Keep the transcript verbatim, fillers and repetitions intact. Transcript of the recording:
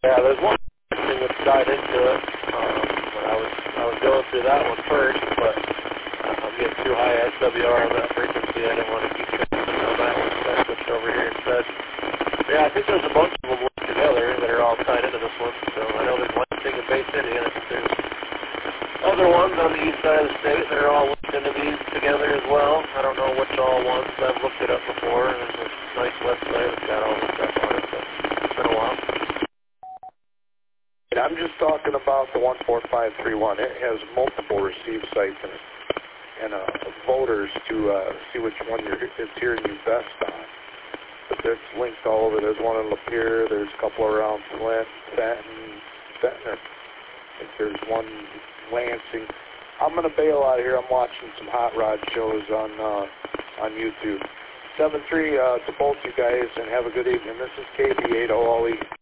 Yeah, there's one thing that's tied into it. Um, but I was I was going through that one first, but uh, I'm getting too high S W R on that frequency. I didn't want to keep going on that one, so I switched over here instead. Yeah, I think there's a bunch of them linked together that are all tied into this one. So I know there's one thing in Bay City, and I think there's other ones on the east side of the state that are all linked into these together as well. I don't know which all ones. I've looked it up before, and there's a nice website that's got all this stuff on it, but it's been a while. I'm just talking about the one four five three one. It has multiple receive sites in it, and uh, voters to uh, see which one you're, is hearing you best on. But it's linked all over. There's one in Lapeer. There's a couple around Flint, Fenton, Fenton. I think there's one Lansing. I'm going to bail out of here. I'm watching some hot rod shows on uh, on YouTube. seven three uh, to both you guys, and have a good evening. This is K B eight O L E.